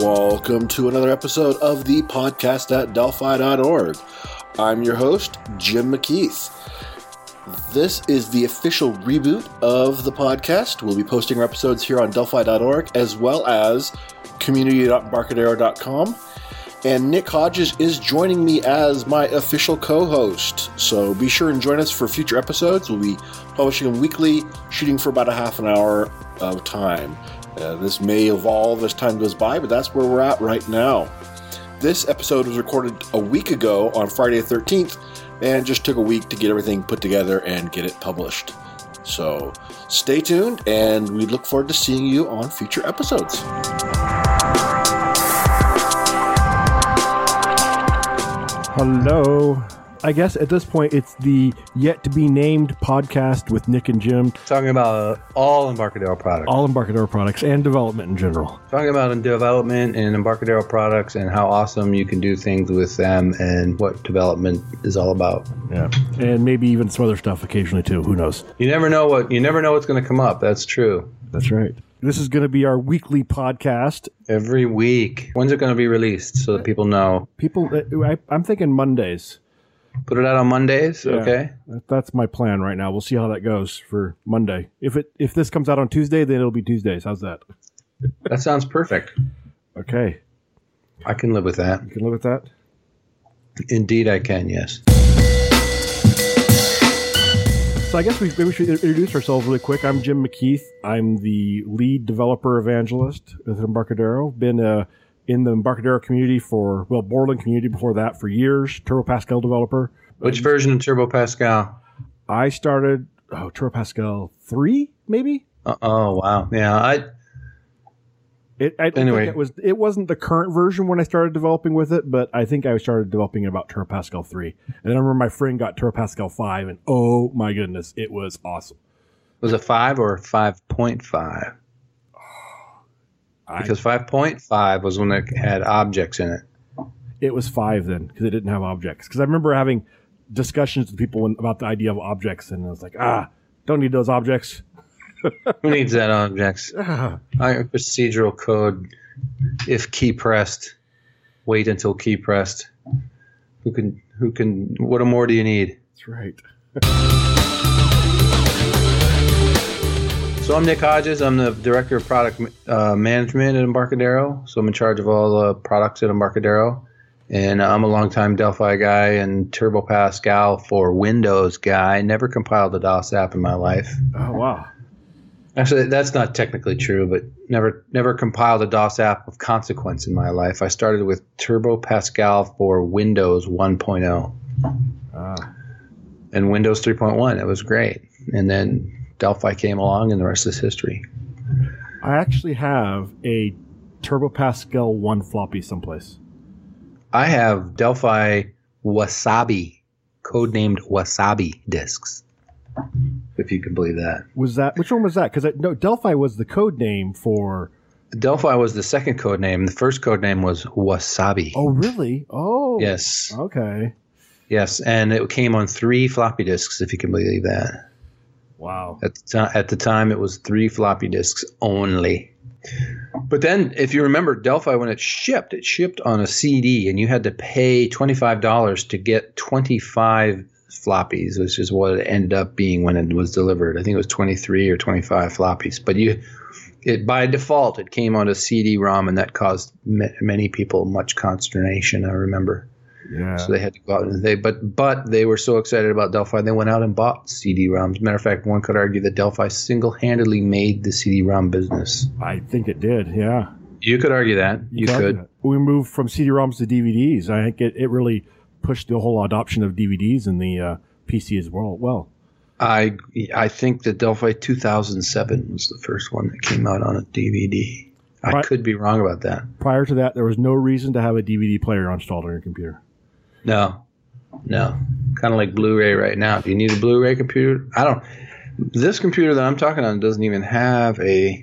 Welcome to another episode of the podcast at Delphi.org. I'm your host, Jim McKeith. This is the official reboot of the podcast. We'll be posting our episodes here on Delphi.org as well as community.embarcadero.com. And Nick Hodges is joining me as my official co-host. So be sure and join us for future episodes. We'll be publishing them weekly, shooting for about a half an hour of time. This may evolve as time goes by, but that's where we're at right now. This episode was recorded a week ago on Friday the 13th, and it just took a week to get everything put together and get it published. So stay tuned, and we look forward to seeing you on future episodes. Hello. I guess at this point it's the yet-to-be-named podcast with Nick and Jim. Talking about all Embarcadero products. All Embarcadero products and development in general. Talking about development and Embarcadero products and how awesome you can do things with them and what development is all about. Yeah, and maybe even some other stuff occasionally too. Who knows? You never know what's going to come up. That's true. That's right. This is going to be our weekly podcast. Every week. When's it going to be released so that people know? I'm thinking Mondays. Put it out on Mondays? Yeah, okay. That's my plan right now. We'll see how that goes for Monday. If this comes out on Tuesday, then it'll be Tuesdays. How's that? That sounds perfect. Okay. I can live with that. You can live with that? Indeed I can, yes. So I guess maybe we should introduce ourselves really quick. I'm Jim McKeith. I'm the lead developer evangelist with Embarcadero. Been in the Embarcadero community Borland community before that for years. Turbo Pascal developer. Which version of Turbo Pascal? I started Turbo Pascal 3, maybe. Oh wow, yeah. Anyway, it wasn't the current version when I started developing with it, but I think I started developing about Turbo Pascal 3. And then I remember my friend got Turbo Pascal 5, and oh my goodness, it was awesome. Was it 5 or 5.5? Because 5.5 was when it had objects in it. It was 5 then, because it didn't have objects. Because I remember having discussions with people about the idea of objects, and I was like, don't need those objects. Who needs that objects? Procedural code, if key pressed, wait until key pressed. Who can, what more do you need? That's right. So I'm Nick Hodges. I'm the Director of Product Management at Embarcadero. So I'm in charge of all the products at Embarcadero. And I'm a longtime Delphi guy and Turbo Pascal for Windows guy. Never compiled a DOS app in my life. Oh, wow. Actually, that's not technically true, but never compiled a DOS app of consequence in my life. I started with Turbo Pascal for Windows 1.0 and Windows 3.1. It was great. And then Delphi came along, and the rest is history. I actually have a Turbo Pascal 1 floppy someplace. I have Delphi Wasabi, codenamed Wasabi disks, if you can believe that. Which one was that? Because Delphi was the code name for... Delphi was the second code name. The first code name was Wasabi. Oh, really? Oh. Yes. Okay. Yes, and it came on 3 floppy disks, if you can believe that. Wow. At the time, it was 3 floppy disks only. But then, if you remember, Delphi, when it shipped on a CD, and you had to pay $25 to get 25 floppies, which is what it ended up being when it was delivered. I think it was 23 or 25 floppies. But by default, it came on a CD-ROM, and that caused many people much consternation, I remember. Yeah. So they had to go out and but they were so excited about Delphi, they went out and bought CD-ROMs. Matter of fact, one could argue that Delphi single-handedly made the CD-ROM business. I think it did, yeah. You could argue that. You could. We moved from CD-ROMs to DVDs. I think it really pushed the whole adoption of DVDs in the PC as well. I think that Delphi 2007 was the first one that came out on a DVD. I could be wrong about that. Prior to that, there was no reason to have a DVD player installed on your computer. No. Kind of like Blu-ray right now. Do you need a Blu-ray computer? This computer that I'm talking on doesn't even have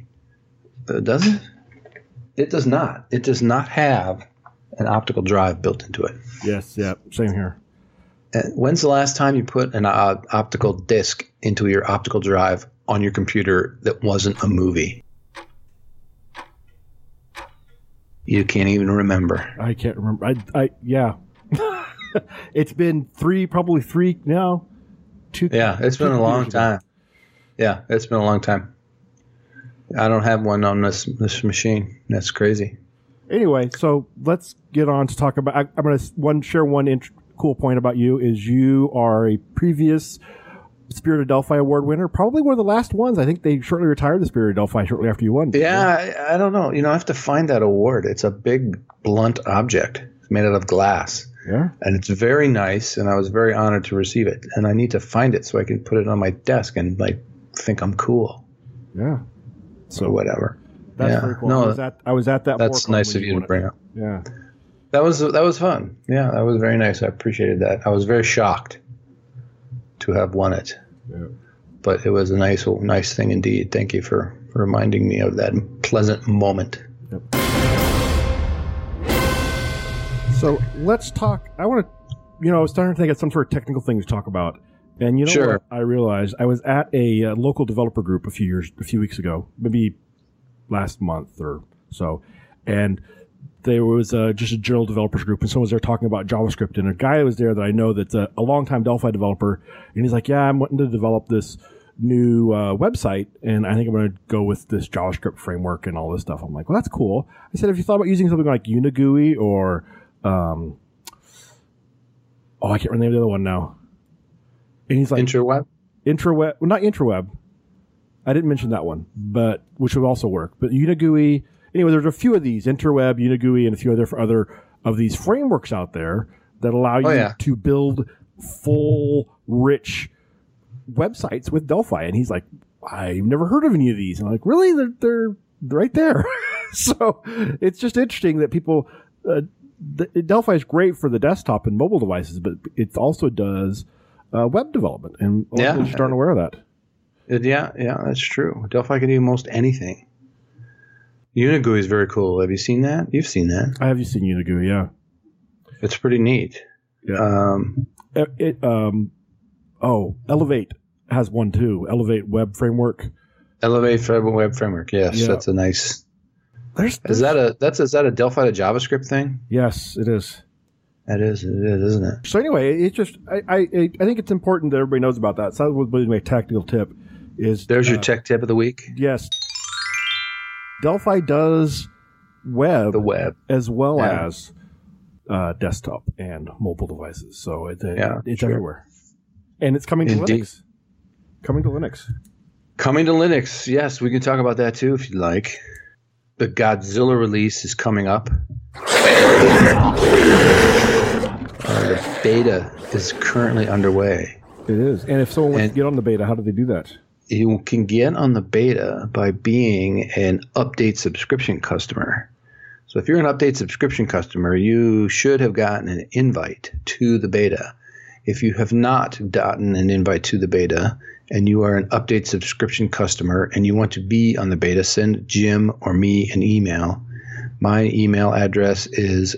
does it? It does not. It does not have an optical drive built into it. Yes, yeah, same here. When's the last time you put an optical disc into your optical drive on your computer that wasn't a movie? You can't even remember. I can't remember. Yeah. It's been probably three now. Yeah, it's been a long time. Yeah, it's been a long time. I don't have one on this machine. That's crazy. Anyway, so let's get on to talk about. I'm going to share one cool point about you is you are a previous Spirit of Delphi Award winner, probably one of the last ones. I think they shortly retired the Spirit of Delphi shortly after you won. Yeah, I don't know. I have to find that award. It's a big, blunt object. It's made out of glass. Yeah. And it's very nice, and I was very honored to receive it. And I need to find it so I can put it on my desk and think I'm cool. Yeah. So whatever. That's very cool. No, I was at that. That's nice of you to bring up. Yeah. That was fun. Yeah, that was very nice. I appreciated that. I was very shocked to have won it. Yeah. But it was a nice thing indeed. Thank you for reminding me of that pleasant moment. Yep. So let's talk. I want to, I was starting to think of some sort of technical thing to talk about. And what I realized? I was at a local developer group a few weeks ago, maybe last month or so. And there was just a general developers group, and someone was there talking about JavaScript. And a guy was there that I know that's a longtime Delphi developer. And he's like, yeah, I'm wanting to develop this new website, and I think I'm going to go with this JavaScript framework and all this stuff. I'm like, well, that's cool. I said, have you thought about using something like Unigui or I can't remember the name of the other one now. And he's like, Intraweb? Well, not Intraweb. I didn't mention that one, but which would also work. But Unigui, anyway, there's a few of these, Interweb, Unigui, and a few other of these frameworks out there that allow you to build full, rich websites with Delphi. And he's like, I've never heard of any of these. And I'm like, really? They're right there. So it's just interesting that people, Delphi is great for the desktop and mobile devices, but it also does web development. And a lot of people just aren't aware of that. Yeah, that's true. Delphi can do most anything. Unigui is very cool. Have you seen that? You've seen that. I have seen Unigui, yeah. It's pretty neat. Yeah. Elevate has one too. Elevate Web Framework. Elevate Web Framework. Yes, that's a nice. Is that a Delphi to JavaScript thing? Yes, it is. It is, isn't it? So anyway, it's just I think it's important that everybody knows about that. So that was my tactical tip. There's your tech tip of the week. Yes. Delphi does the web as well as desktop and mobile devices. So it's everywhere. And it's coming to Linux. Coming to Linux, yes. We can talk about that too if you'd like. The Godzilla release is coming up. The beta is currently underway. It is. And if someone wants to get on the beta, how do they do that? You can get on the beta by being an Update subscription customer. So if you're an Update subscription customer, you should have gotten an invite to the beta. If you have not gotten an invite to the beta and you are an Update subscription customer and you want to be on the beta, send Jim or me an email. My email address is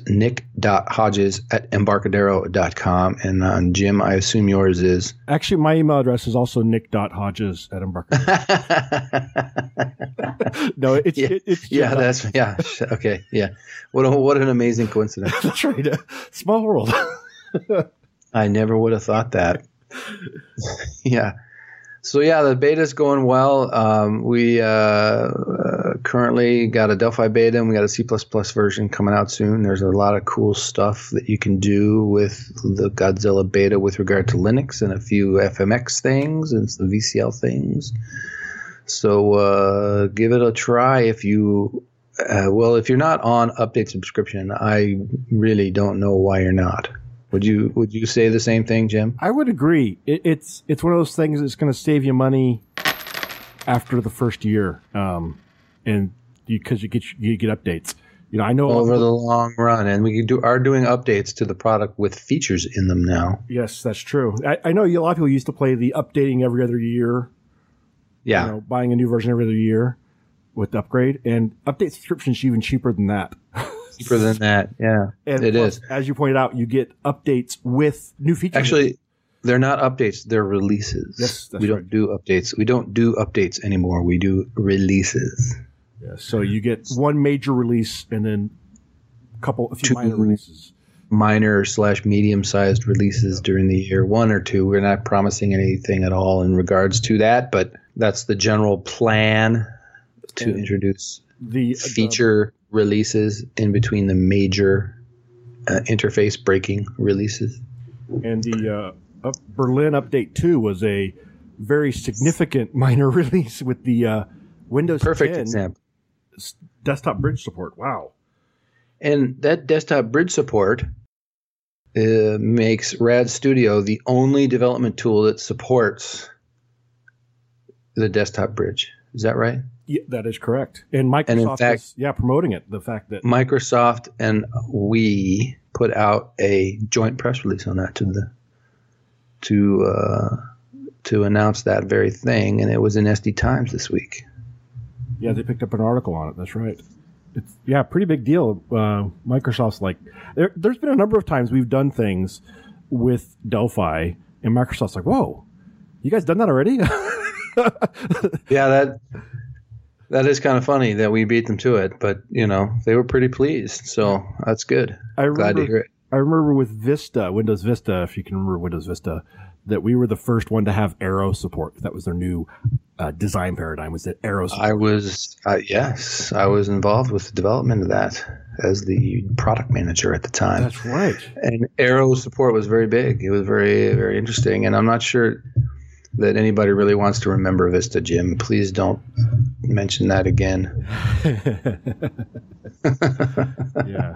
nick.hodges@embarcadero.com. And Jim, I assume yours is? Actually, my email address is also nick.hodges@embarcadero. No, it's okay. Yeah. What an amazing coincidence. That's right. Small world. I never would have thought that. Yeah. So the beta's going well. We currently got a Delphi beta and we got a C++ version coming out soon. There's a lot of cool stuff that you can do with the Godzilla beta with regard to Linux and a few FMX things and some VCL things. So give it a try if you if you're not on Update subscription, I really don't know why you're not. Would you say the same thing, Jim? I would agree. It's one of those things that's going to save you money after the first year, and because you get updates. I know over the long run, and we are doing updates to the product with features in them now. Yes, that's true. I know a lot of people used to play the updating every other year. Yeah, buying a new version every other year with the upgrade, and Update subscription is even cheaper than that. Cheaper than that, yeah. And it is. As you pointed out, you get updates with new features. Actually, they're not updates; they're releases. Yes, we don't do updates. We don't do updates anymore. We do releases. Yeah. So you get one major release, and then a few minor releases. Minor/medium-sized releases during the year, 1 or 2. We're not promising anything at all in regards to that, but that's the general plan to introduce the feature releases in between the major interface breaking releases. And the Berlin Update 2 was a very significant minor release with the Windows Perfect 10 example. Desktop bridge support. Wow. And that desktop bridge support makes Rad Studio the only development tool that supports the desktop bridge. Is that right? Yeah, that is correct. And Microsoft is promoting it. The fact that Microsoft and we put out a joint press release on that to announce that very thing, and it was in SD Times this week. Yeah, they picked up an article on it. That's right. It's pretty big deal. Microsoft's like, there's been a number of times we've done things with Delphi, and Microsoft's like, whoa, you guys done that already? Yeah, that is kind of funny that we beat them to it, but they were pretty pleased, so that's good. Glad to hear it. I remember with Vista, Windows Vista, if you can remember Windows Vista, that we were the first one to have Arrow support. That was their new design paradigm, was that Arrow support. I was involved with the development of that as the product manager at the time. That's right. And Arrow support was very big. It was very, very interesting, and I'm not sure that anybody really wants to remember Vista, Jim. Please don't mention that again. Yeah.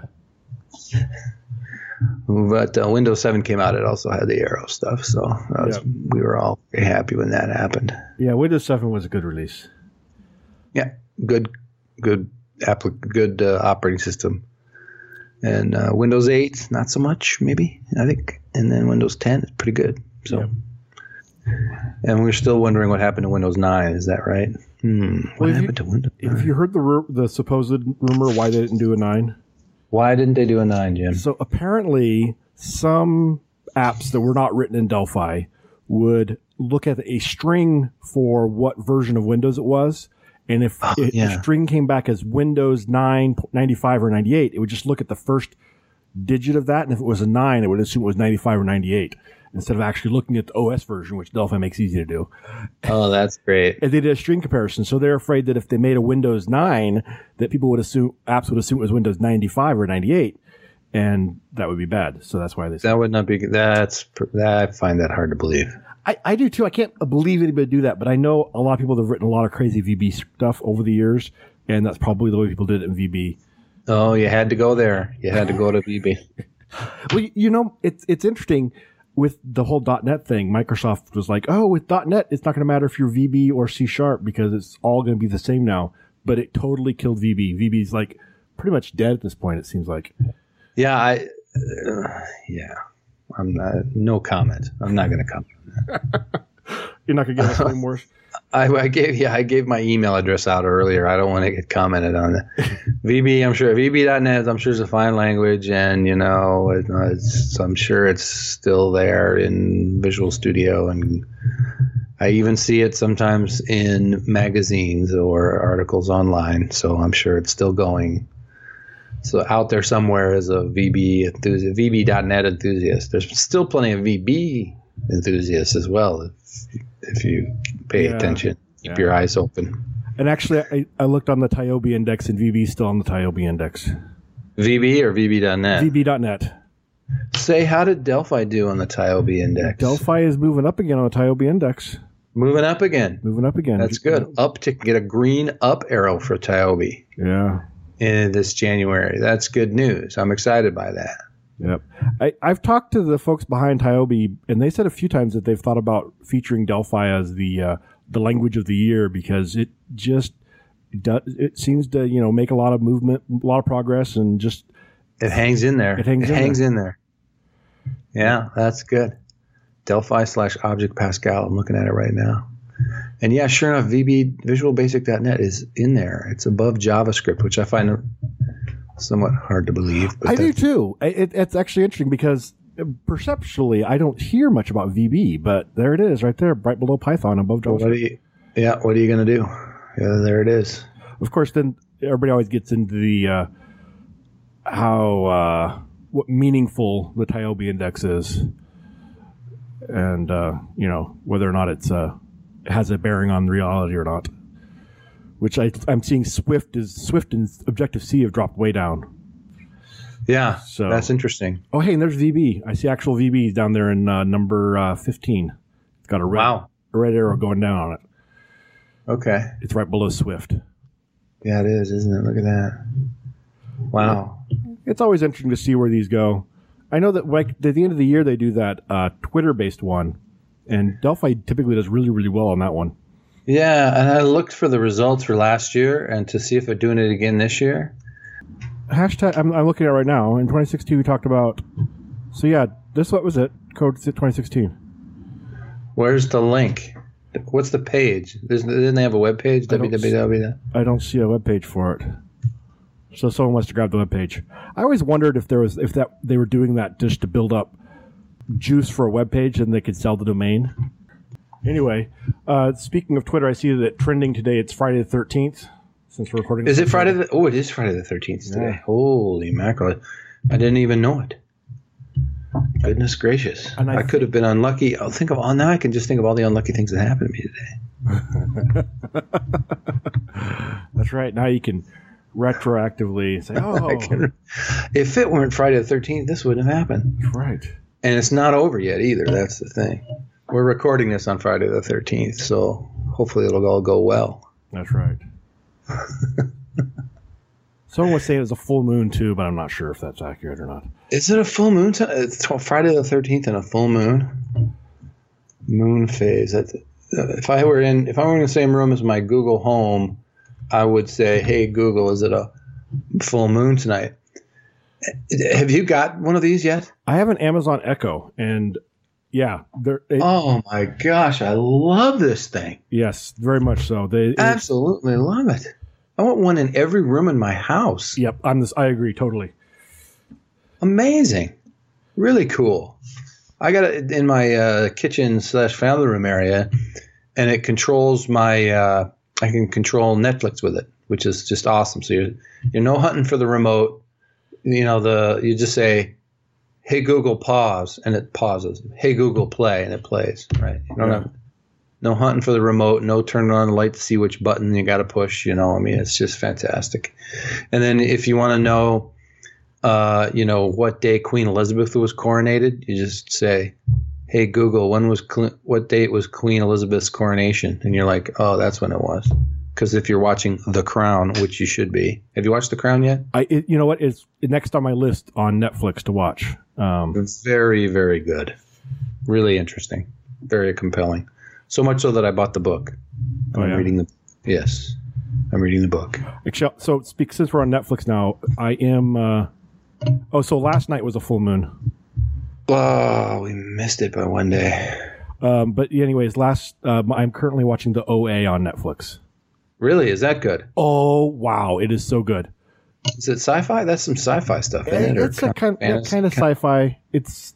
But Windows 7 came out. It also had the Arrow stuff, so we were all very happy when that happened. Yeah, Windows 7 was a good release. Yeah, good operating system. And Windows 8, not so much, maybe, I think. And then Windows 10 is pretty good. So. Yeah. And we're still wondering what happened to Windows 9. Is that right? What happened to Windows 9? Have you heard the supposed rumor why they didn't do a 9? Why didn't they do a 9, Jim? So apparently some apps that were not written in Delphi would look at a string for what version of Windows it was. And if the string came back as Windows 9, 95, or 98, it would just look at the first digit of that. And if it was a 9, it would assume it was 95 or 98. Instead of actually looking at the OS version, which Delphi makes easy to do. Oh, that's great. And they did a string comparison. So they're afraid that if they made a Windows 9, that apps would assume it was Windows 95 or 98. And that would be bad. So that's why they said that would not be, I find that hard to believe. I do too. I can't believe anybody would do that, but I know a lot of people that have written a lot of crazy VB stuff over the years. And that's probably the way people did it in VB. Oh, you had to go there. You had to go to VB. Well, it's interesting. With the whole .NET thing, Microsoft was like, oh, with .NET, it's not going to matter if you're VB or C# because it's all going to be the same now. But it totally killed VB. VB's like pretty much dead at this point, it seems like. Yeah, I'm not, no comment. I'm not going to comment on that. You're not going to give us any more? I gave my email address out earlier. I don't want to get commented on that. VB, I'm sure VB.net, I'm sure is a fine language, and I'm sure it's still there in Visual Studio, and I even see it sometimes in magazines or articles online. So I'm sure it's still going. So out there somewhere is a VB enthusiast, VB.net enthusiast. There's still plenty of VB enthusiasts as well. If you pay attention, keep your eyes open. And actually, I looked on the Tyobe index, and VB is still on the Tyobe index. VB or VB.net? VB.net. Say, how did Delphi do on the Tyobe index? Delphi is moving up again on the Tyobe index. Moving up again. That's good. Up to get a green up arrow for Tyobe. Yeah. In this January. That's good news. I'm excited by that. Yep. I've talked to the folks behind Tyobe, and they said a few times that they've thought about featuring Delphi as the language of the year because it seems to make a lot of movement, a lot of progress, and just it hangs in there. It hangs in there. Yeah, that's good. Delphi / Object Pascal. I'm looking at it right now. And yeah, sure enough, VB Visual Basic.net is in there. It's above JavaScript, which I find somewhat hard to believe. But I do too. It's actually interesting because perceptually, I don't hear much about VB, but there it is, right there, right below Python, above JavaScript. What are you going to do? Yeah, there it is. Of course, then everybody always gets into the how what meaningful the TIOBE index is, and whether or not it has a bearing on reality or not. Which I'm seeing Swift and Objective C have dropped way down. Yeah, so that's interesting. Oh, hey, and there's VB. I see actual VB down there in number 15. It's got a red arrow going down on it. Okay. It's right below Swift. Yeah, it is, isn't it? Look at that. Wow. It's always interesting to see where these go. I know that like at the end of the year they do that Twitter-based one, and Delphi typically does really, really well on that one. Yeah, and I looked for the results for last year and to see if they're doing it again this year. Hashtag, I'm looking at it right now. In 2016, we talked about. So yeah, what was it? Code 2016. Where's the link? What's the page? Didn't they have a web page? www. I don't see a web page for it. So someone must have grabbed the web page. I always wondered if they were doing that just to build up juice for a web page and they could sell the domain. Anyway, speaking of Twitter, I see that trending today. It's Friday the 13th. Since we're recording. Is it Friday? It is Friday the 13th today. Yeah. Holy mackerel! I didn't even know it. Goodness gracious! And I could have been unlucky. Now I can just think of all the unlucky things that happened to me today. That's right. Now you can retroactively say, "Oh, if it weren't Friday the 13th, this wouldn't have happened." That's right. And it's not over yet either. That's the thing. We're recording this on Friday the 13th, so hopefully it'll all go well. That's right. Someone was saying it was a full moon too, but I'm not sure if that's accurate or not. Is it a full moon? It's Friday the 13th and a full moon. Moon phase. If I were in the same room as my Google Home, I would say, "Hey Google, is it a full moon tonight?" Have you got one of these yet? I have an Amazon Echo, and yeah, oh my gosh, I love this thing. Yes, very much so. Absolutely love it. I want one in every room in my house. Yep, I agree totally. Amazing, really cool. I got it in my kitchen/family room area, and it controls my. I can control Netflix with it, which is just awesome. So you're no hunting for the remote. You just say, "Hey Google, pause," and it pauses. "Hey Google, play," and it plays. Right? You don't have no hunting for the remote, no turning on the light to see which button you got to push. It's just fantastic. And then if you want to know, what day Queen Elizabeth was coronated, you just say, "Hey Google, what date was Queen Elizabeth's coronation?" And you're like, "Oh, that's when it was." Because if you're watching The Crown, which you should be, have you watched The Crown yet? You know what? It's next on my list on Netflix to watch. It's very, very good. Really interesting. Very compelling. So much so that I bought the book. I'm reading the book. So since we're on Netflix now, I am. So last night was a full moon. Oh, we missed it by one day. But anyways, I'm currently watching the OA on Netflix. Really? Is that good? Oh, wow. It is so good. Is it sci-fi? That's some sci-fi stuff in it. It's kind of sci-fi. It's,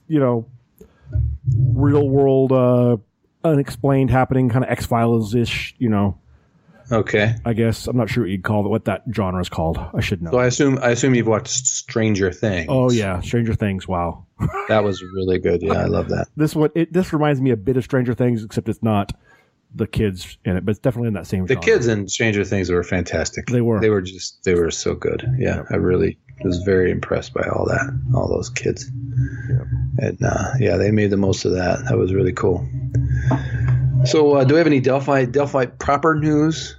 real world, unexplained happening, kind of X-Files-ish, Okay. I guess. I'm not sure what that genre is called. I should know. So I assume you've watched Stranger Things. Oh, yeah. Stranger Things. Wow. That was really good. Yeah, I love that. This reminds me a bit of Stranger Things, except it's not the kids in it, but it's definitely in that same genre. The kids in Stranger Things were fantastic. They were so good. Yeah, yep. I really was very impressed by all those kids. Yep. And they made the most of that. That was really cool. So do we have any Delphi proper news?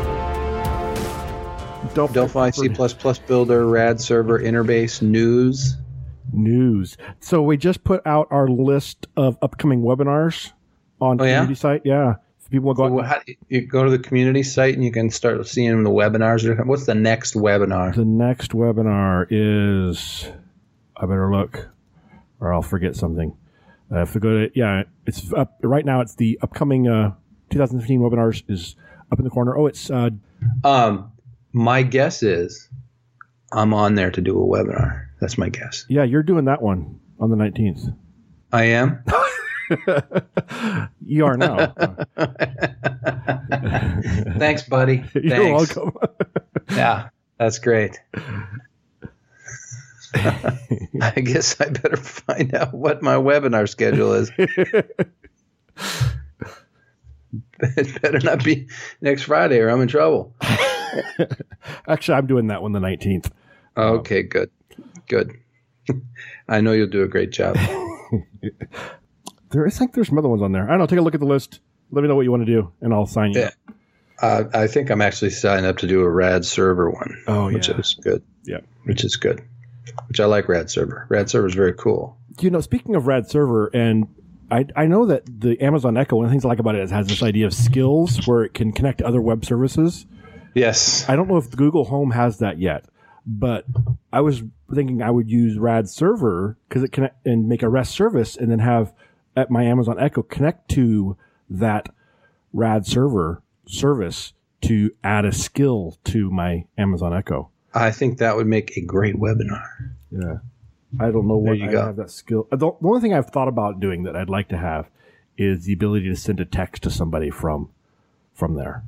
Delphi C++ builder, RAD server, interbase news. So we just put out our list of upcoming webinars on the community site. Yeah. People go you go to the community site and you can start seeing the webinars. What's the next webinar? The next webinar is, I better look or I'll forget something. If we go to, it's up right now. It's the upcoming 2015 webinars is up in the corner. Oh, it's my guess is I'm on there to do a webinar. That's my guess. Yeah, you're doing that one on the 19th. I am. You are now. Thanks, buddy. You're welcome. Yeah, that's great. I guess I better find out what my webinar schedule is. It better not be next Friday or I'm in trouble. Actually, I'm doing that one the 19th. Okay, good. I know you'll do a great job. I think there's some other ones on there. I don't know. Take a look at the list. Let me know what you want to do, and I'll sign you up. I think I'm actually signed up to do a RAD server one. Which is good. Yeah. Which is good. Which I like RAD server. RAD server is very cool. Speaking of RAD server, and I know that the Amazon Echo, one of the things I like about it is it has this idea of skills where it can connect to other web services. Yes. I don't know if Google Home has that yet, but I was thinking I would use RAD server because it can and make a REST service and then have at my Amazon Echo connect to that RAD server service to add a skill to my Amazon Echo. I think that would make a great webinar. Yeah. I don't know what I have that skill. The only thing I've thought about doing that I'd like to have is the ability to send a text to somebody from there.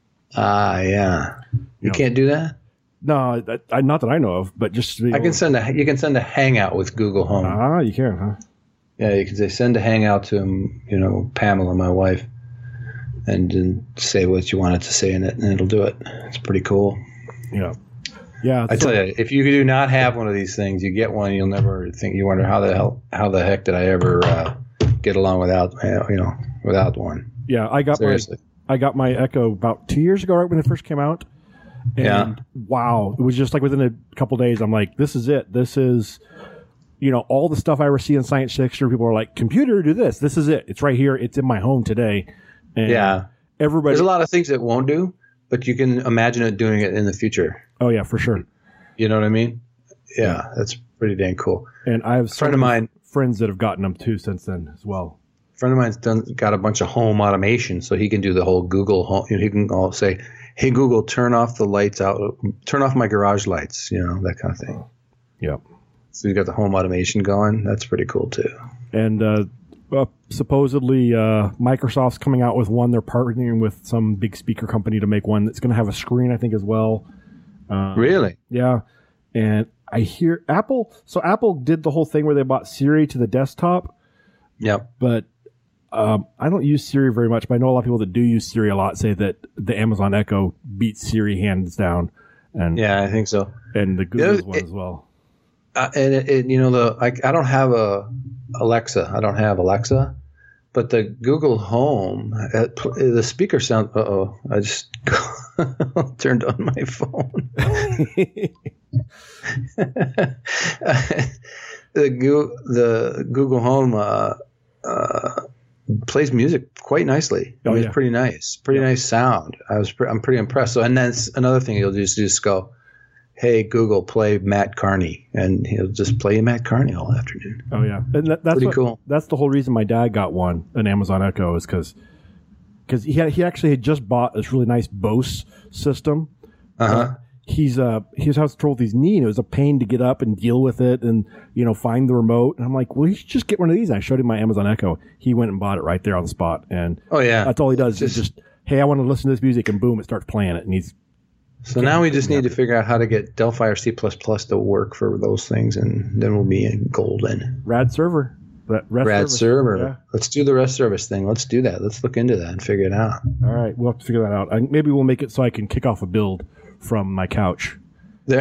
Yeah. You can't do that? No, not that I know of, but just you can send a hangout with Google Home. You can, huh? Yeah, you can say send a hangout to Pamela, my wife, and then say what you want it to say in it, and it'll do it. It's pretty cool. Yeah. Yeah, I tell you, if you do not have one of these things, you get one, you'll never think. You wonder how the heck did I ever get along without one? Yeah, I got my Echo about 2 years ago, right when it first came out. And wow, it was just like within a couple days, I'm like, this is it. This is, all the stuff I ever see in science fiction. People are like, computer, do this. This is it. It's right here. It's in my home today. And everybody. There's a lot of things it won't do, but you can imagine it doing it in the future. Oh yeah, for sure. You know what I mean? Yeah, that's pretty dang cool. And I have friends that have gotten them too since then as well. A friend of mine's got a bunch of home automation, so he can do the whole Google Home. He can all say, "Hey Google, turn off the lights out. Turn off my garage lights." That kind of thing. Yeah. So you got the home automation going. That's pretty cool too. And supposedly Microsoft's coming out with one. They're partnering with some big speaker company to make one that's going to have a screen, I think, as well. Really? Yeah. And I hear Apple. So Apple did the whole thing where they bought Siri to the desktop. Yep. But I don't use Siri very much, but I know a lot of people that do use Siri a lot say that the Amazon Echo beats Siri hands down. And yeah, I think so. And the Google's one as well. I don't have a Alexa. I don't have Alexa, but the Google Home, the speaker sound. I just turned on my phone. The Google Home plays music quite nicely. It's pretty nice. Nice sound. I'm pretty impressed. So, and then another thing you'll just go, "Hey Google, play Matt Carney," and he'll just play Matt Carney all afternoon. Oh yeah, and that's pretty cool. That's the whole reason my dad got an Amazon Echo, is because he actually had just bought this really nice Bose system. He was having trouble with his knee, and it was a pain to get up and deal with it, and find the remote. And I'm like, well, you should just get one of these. And I showed him my Amazon Echo. He went and bought it right there on the spot. And that's all he does. Is just, hey, I want to listen to this music, and boom, it starts playing it, and he's. So now we just need to figure out how to get Delphi or C++ to work for those things, and then we'll be golden. RAD server. RAD server. Yeah. Let's do the REST service thing. Let's do that. Let's look into that and figure it out. All right. We'll have to figure that out. Maybe we'll make it so I can kick off a build from my couch. There.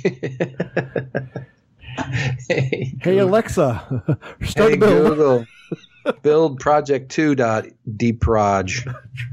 Hey, Alexa, start a build. Google, build project2.dproj.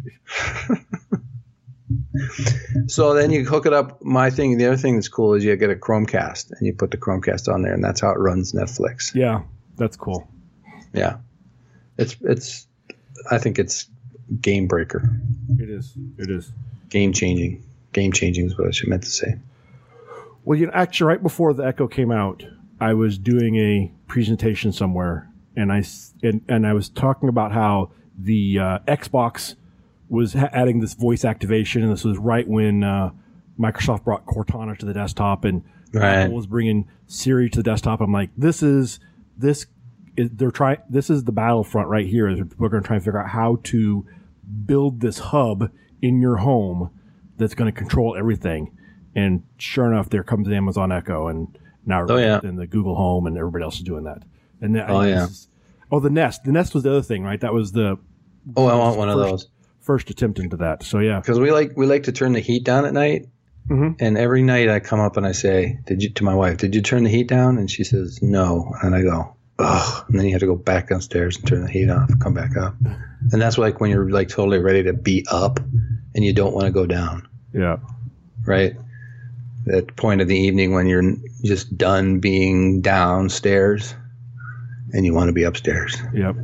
So then you hook it up. The other thing that's cool is you get a Chromecast, and you put the Chromecast on there, and that's how it runs Netflix. Yeah, that's cool. Yeah, it's. I think it's game breaker. It is. Game changing. Game changing is what I meant to say. Well, actually, right before the Echo came out, I was doing a presentation somewhere, and I was talking about how the Xbox was adding this voice activation, and this was right when Microsoft brought Cortana to the desktop, and Apple was bringing Siri to the desktop. I'm like, this is the battlefront right here. We're going to try and figure out how to build this hub in your home that's going to control everything. And sure enough, there comes the Amazon Echo, and now. Oh, yeah. And the Google Home and everybody else is doing that. And Oh, yeah. The Nest. The Nest was the other thing, right? That was the I want one of those. First attempt into that. So yeah, because we like to turn the heat down at night. Mm-hmm. And every night I come up and I say, to my wife, did you turn the heat down? And she says, no. And I go, ugh. And then you have to go back downstairs and turn the heat off, come back up. And that's like when you're like totally ready to be up and you don't want to go down. Yeah. Right. That point of the evening when you're just done being downstairs and you want to be upstairs. Yep.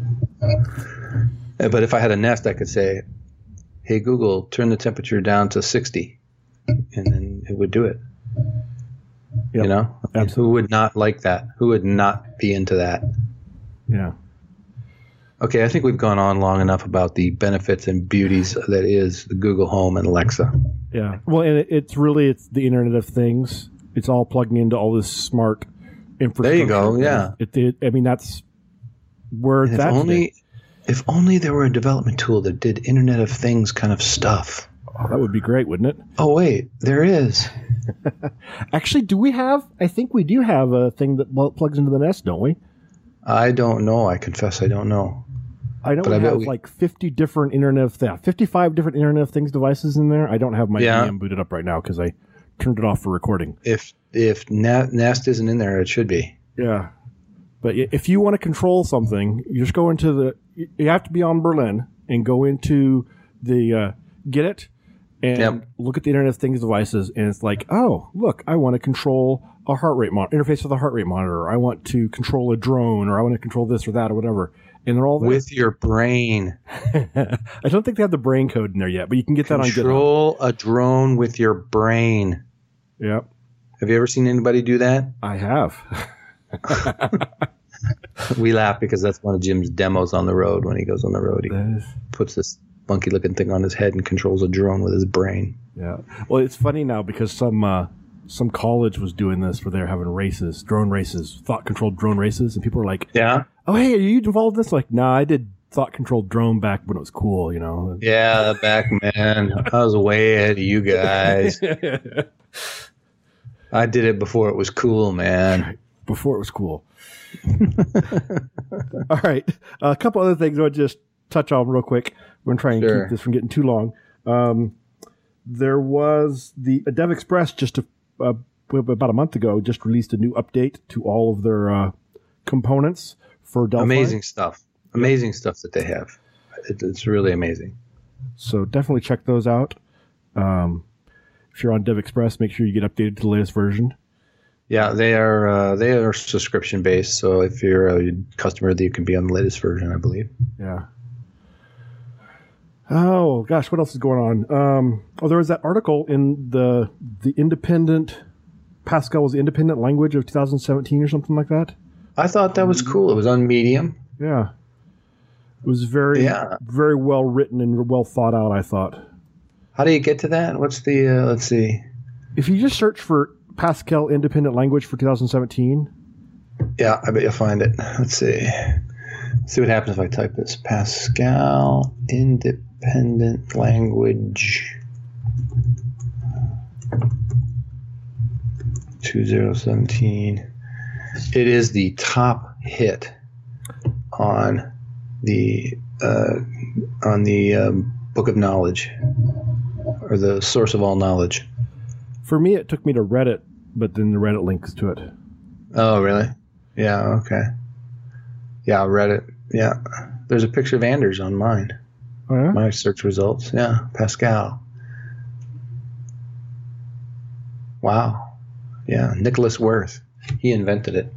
But if I had a Nest, I could say, hey, Google, turn the temperature down to 60. And then it would do it. Yep. You know? Absolutely. Who would not like that? Who would not be into that? Yeah. Okay, I think we've gone on long enough about the benefits and beauties that is the Google Home and Alexa. Yeah. Well, and it's the Internet of Things. It's all plugging into all this smart infrastructure. There you go. Yeah. That's where it's at today. If only there were a development tool that did Internet of Things kind of stuff. Oh, that would be great, wouldn't it? Oh, wait, there is. Actually, I think we do have a thing that plugs into the Nest, don't we? I don't know. I confess I don't know. I know we have like 55 different Internet of Things devices in there. I don't have my VM booted up right now because I turned it off for recording. If Nest isn't in there, it should be. Yeah. But if you want to control something, you just go into you have to be on Berlin and go into the get it and look at the Internet of Things devices. And it's like, oh, look, I want to control a heart rate interface with a heart rate monitor. Or I want to control a drone, or I want to control this or that or whatever. And they're all there. With your brain. I don't think they have the brain code in there yet, but you can get that on GitHub. Control a drone with your brain. Yep. Have you ever seen anybody do that? I have. We laugh because that's one of Jim's demos on the road. When he goes on the road, he puts this funky looking thing on his head and controls a drone with his brain. Yeah. Well, it's funny now because some college was doing this where they're having drone races, thought-controlled drone races, and people are like, yeah. Oh, hey, are you involved in this? Like, nah, I did thought-controlled drone back when it was cool, you know? Yeah, back, man. I was way ahead of you guys. I did it before it was cool, man. Before it was cool. All right. A couple other things I'll just touch on real quick. We're going to try and keep this from getting too long. There was the Dev Express just about a month ago just released a new update to all of their components for Delphi. Amazing stuff. Amazing stuff that they have. It's really amazing. So definitely check those out. If you're on Dev Express, make sure you get updated to the latest version. Yeah, they are subscription based. So if you're a customer, you can be on the latest version, I believe. Yeah. Oh gosh, what else is going on? There was that article in the independent. Pascal was the independent language of 2017 or something like that. I thought that was cool. It was on Medium. Yeah. It was very well written and well thought out, I thought. How do you get to that? What's the, let's see. If you just search for Pascal independent language for 2017. Yeah, I bet you'll find it. Let's see. Let's see what happens if I type this. Pascal independent language 2017. It is the top hit on the Book of Knowledge, or the source of all knowledge. For me, it took me to Reddit, but then the Reddit links to it. Oh, really? Yeah, okay. Yeah, Reddit. Yeah. There's a picture of Anders on mine. Oh, yeah? My search results. Yeah, Pascal. Wow. Yeah, Nicholas Wirth. He invented it.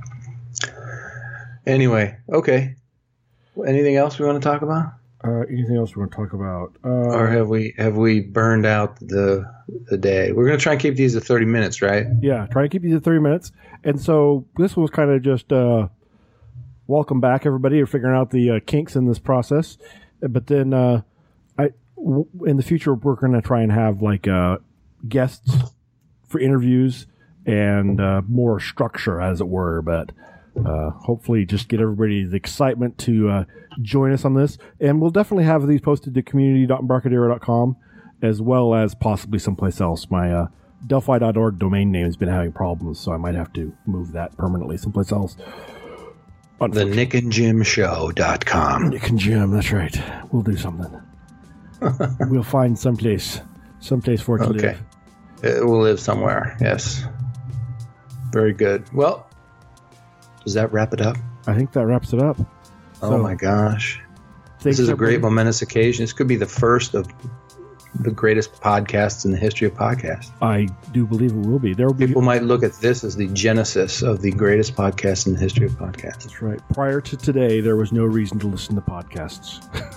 Anyway, okay. Anything else we want to talk about? Anything else we want to talk about? Or have we burned out the day? We're going to try and keep these at 30 minutes, right? Yeah, try and keep these at 30 minutes. And so this was kind of just welcome back, everybody. We're figuring out the kinks in this process. But then in the future, we're going to try and have like guests for interviews and more structure, as it were. But hopefully just get everybody's excitement to join us on this. And we'll definitely have these posted to community.embarcadero.com as well as possibly someplace else. My Delphi.org domain name has been having problems, so I might have to move that permanently someplace else. The nickandjimshow.com. Nick and Jim, that's right. We'll do something. We'll find someplace for it to live. It will live somewhere, yes. Very good. Well, does that wrap it up? I think that wraps it up. Oh my gosh. This is a great momentous occasion. This could be the first of the greatest podcasts in the history of podcasts. I do believe it will be. People might look at this as the genesis of the greatest podcast in the history of podcasts. That's right. Prior to today, there was no reason to listen to podcasts.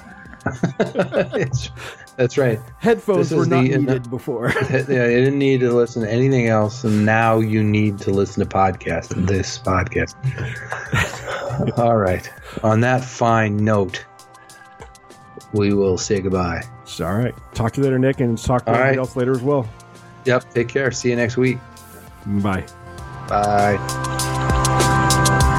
That's right. Headphones were not needed before. Yeah, you didn't need to listen to anything else, and now you need to listen to podcasts. This podcast. All right. On that fine note, we will say goodbye. All right. Talk to you later, Nick, and talk to everybody else later as well. Yep. Take care. See you next week. Bye. Bye.